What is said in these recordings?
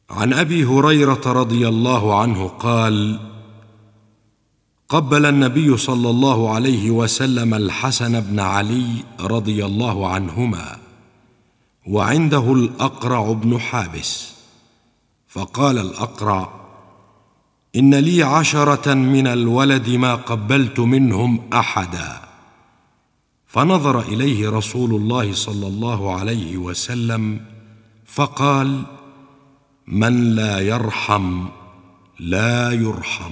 عن أبي هريرة رضي الله عنه قال: قبل النبي صلى الله عليه وسلم الحسن بن علي رضي الله عنهما، وعنده الأقرع بن حابس، فقال الأقرع: إن لي 10 من الولد ما قبلت منهم أحدا. فنظر إليه رسول الله صلى الله عليه وسلم فقال: من لا يرحم لا يرحم.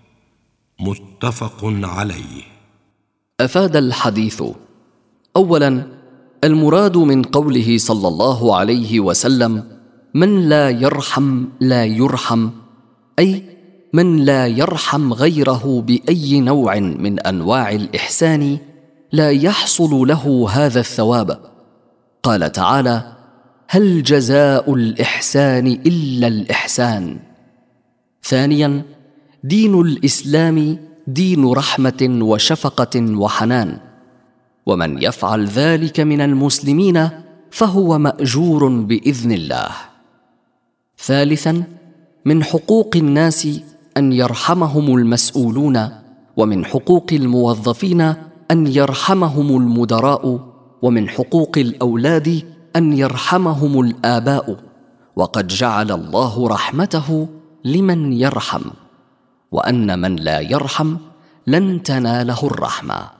متفق عليه. أفاد الحديث: أولاً، المراد من قوله صلى الله عليه وسلم من لا يرحم لا يرحم، أي من لا يرحم غيره بأي نوع من أنواع الإحسان لا يحصل له هذا الثواب. قال تعالى: هل جزاء الإحسان إلا الإحسان. ثانياً، دين الإسلام دين رحمة وشفقة وحنان، ومن يفعل ذلك من المسلمين فهو مأجور بإذن الله. ثالثاً، من حقوق الناس أن يرحمهم المسؤولون، ومن حقوق الموظفين أن يرحمهم المدراء، ومن حقوق الأولاد أن يرحمهم الآباء، وقد جعل الله رحمته لمن يرحم، وأن من لا يرحم لن تناله الرحمة.